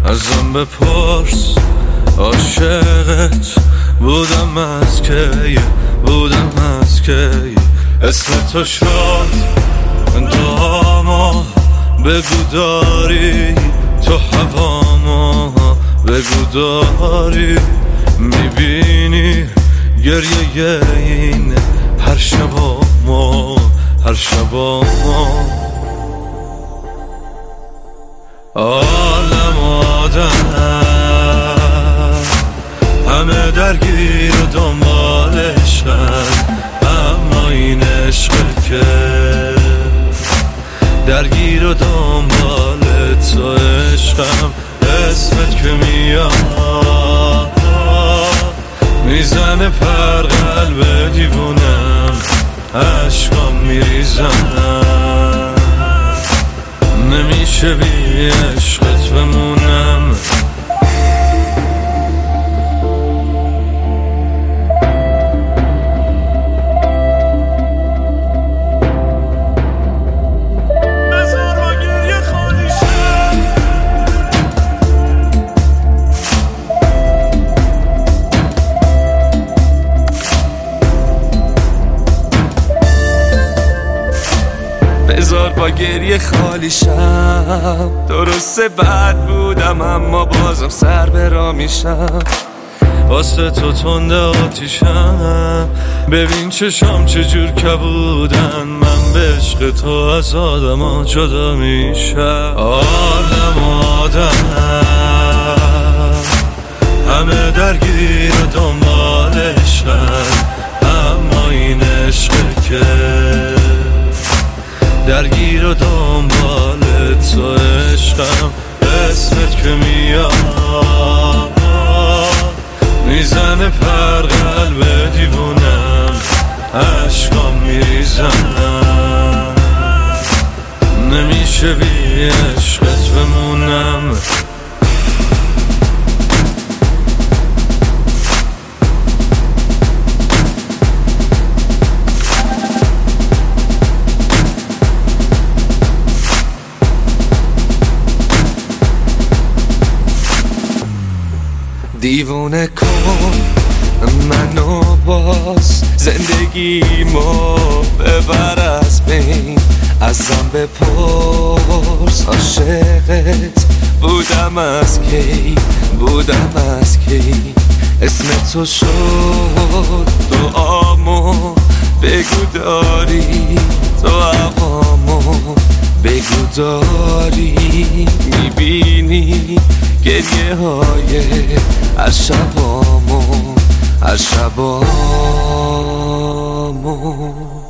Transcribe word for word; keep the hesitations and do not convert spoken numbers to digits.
ازم بپرس عاشقت بودم از کی، بودم از کی. اسم تو شد داما، بگو داری تو هواما، بگو داری میبینی گریه این هر شبا ما، هر شبا ما. عالم آدم همه درگیر و دنبال عشقن، اما این عشق که درگیر و دنبال تو عشقم. اسمت که میاد میزنه پر قلب دیوونم، عشقام میریزم نمیشه بی عشقت بمونم. بذار با گریه خالی شم، درسته بد بودم اما بازم سر برا میشم. واسه تو تنده آتیشم، ببین چشام چجور کبودن، من به عشق تو از آدم ها جدا میشم. عالم آدم همه درگیر و دنبال عشقن، اما این عشق که درگیر و دنبال تو عشقم. اسمت که میاد میزنه پر قلب دیوونم، عشقام میریزم نمیشه بی عشقت بمونم. دیوونه کن منو باز، زندگیمو ببر از بین، ازم بپرس عاشقت بودم از کی، بودم از کی. اسم تو شد دعامو، بگو داری تو هوامو، بگو داری میبینی گریه های هر شبامو، هر شبامو.